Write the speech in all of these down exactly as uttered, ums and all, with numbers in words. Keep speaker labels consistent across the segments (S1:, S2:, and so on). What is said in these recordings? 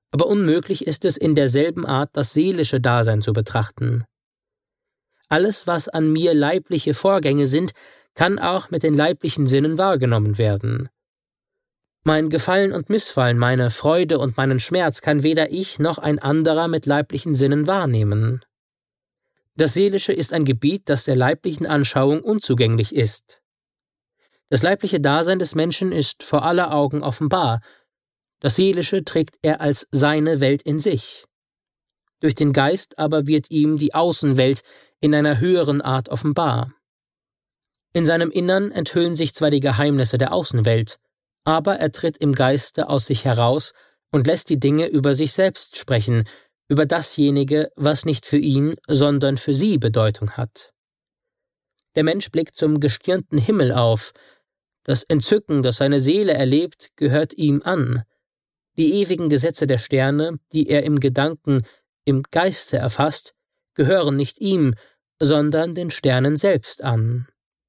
S1: aber unmöglich ist es, in derselben Art das seelische Dasein zu betrachten. Alles, was an mir leibliche Vorgänge sind, kann auch mit den leiblichen Sinnen wahrgenommen werden. Mein Gefallen und Missfallen, meine Freude und meinen Schmerz kann weder ich noch ein anderer mit leiblichen Sinnen wahrnehmen. Das Seelische ist ein Gebiet, das der leiblichen Anschauung unzugänglich ist. Das leibliche Dasein des Menschen ist vor aller Augen offenbar, das Seelische trägt er als seine Welt in sich. Durch den Geist aber wird ihm die Außenwelt in einer höheren Art offenbar. In seinem Innern enthüllen sich zwar die Geheimnisse der Außenwelt, aber er tritt im Geiste aus sich heraus und lässt die Dinge über sich selbst sprechen, über dasjenige, was nicht für ihn, sondern für sie Bedeutung hat. Der Mensch blickt zum gestirnten Himmel auf. Das Entzücken, das seine Seele erlebt, gehört ihm an. Die ewigen Gesetze der Sterne, die er im Gedanken, im Geiste erfasst, gehören nicht ihm, sondern den Sternen selbst an.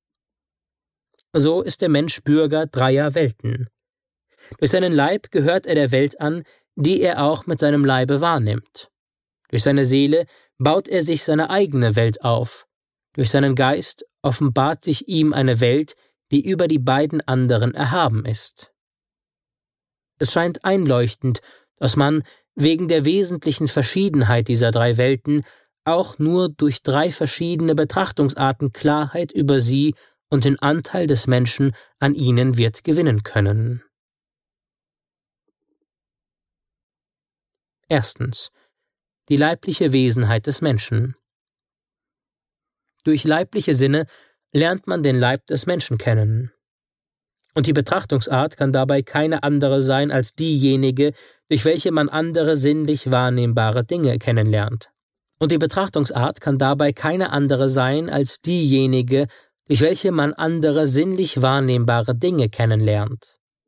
S1: So ist der Mensch Bürger dreier Welten. Durch seinen Leib gehört er der Welt an, die er auch mit seinem Leibe wahrnimmt. Durch seine Seele baut er sich seine eigene Welt auf. Durch seinen Geist offenbart sich ihm eine Welt, die über die beiden anderen erhaben ist. Es scheint einleuchtend, dass man, wegen der wesentlichen Verschiedenheit dieser drei Welten, auch nur durch drei verschiedene Betrachtungsarten Klarheit über sie und den Anteil des Menschen an ihnen wird gewinnen können. Erstens. Die leibliche Wesenheit des Menschen. Durch leibliche Sinne lernt man den Leib des Menschen kennen. Und die Betrachtungsart kann dabei keine andere sein als diejenige, durch welche man andere sinnlich wahrnehmbare Dinge kennenlernt. Und die Betrachtungsart kann dabei keine andere sein als diejenige, durch welche man andere sinnlich wahrnehmbare Dinge kennenlernt.